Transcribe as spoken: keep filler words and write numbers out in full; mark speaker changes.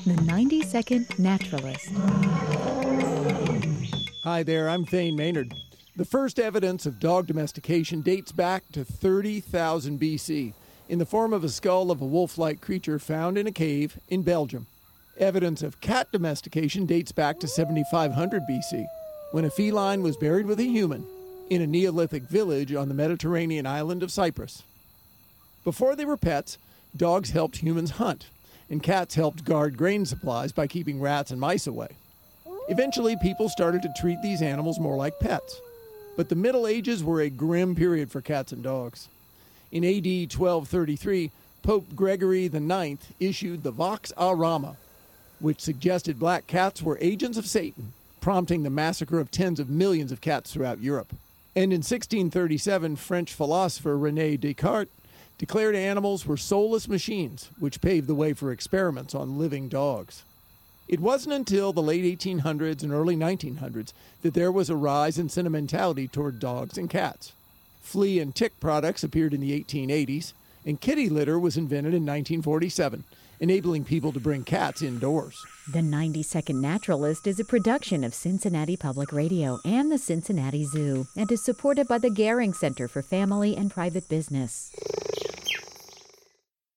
Speaker 1: The ninety second Naturalist.
Speaker 2: Hi there, I'm Thane Maynard. The first evidence of dog domestication dates back to thirty thousand B C in the form of a skull of a wolf-like creature found in a cave in Belgium. Evidence of cat domestication dates back to seventy-five hundred B C, when a feline was buried with a human in a Neolithic village on the Mediterranean island of Cyprus. Before they were pets, dogs helped humans hunt, and cats helped guard grain supplies by keeping rats and mice away. Eventually, people started to treat these animals more like pets. But the Middle Ages were a grim period for cats and dogs. In A D twelve thirty-three, Pope Gregory the Ninth issued the Vox Aurama, which suggested black cats were agents of Satan, prompting the massacre of tens of millions of cats throughout Europe. And in sixteen thirty-seven, French philosopher René Descartes declared animals were soulless machines, which paved the way for experiments on living dogs. It wasn't until the late eighteen hundreds and early nineteen hundreds that there was a rise in sentimentality toward dogs and cats. Flea and tick products appeared in the eighteen eighties, and kitty litter was invented in nineteen forty-seven, enabling people to bring cats indoors.
Speaker 1: The ninety second Naturalist is a production of Cincinnati Public Radio and the Cincinnati Zoo and is supported by the Gehring Center for Family and Private Business.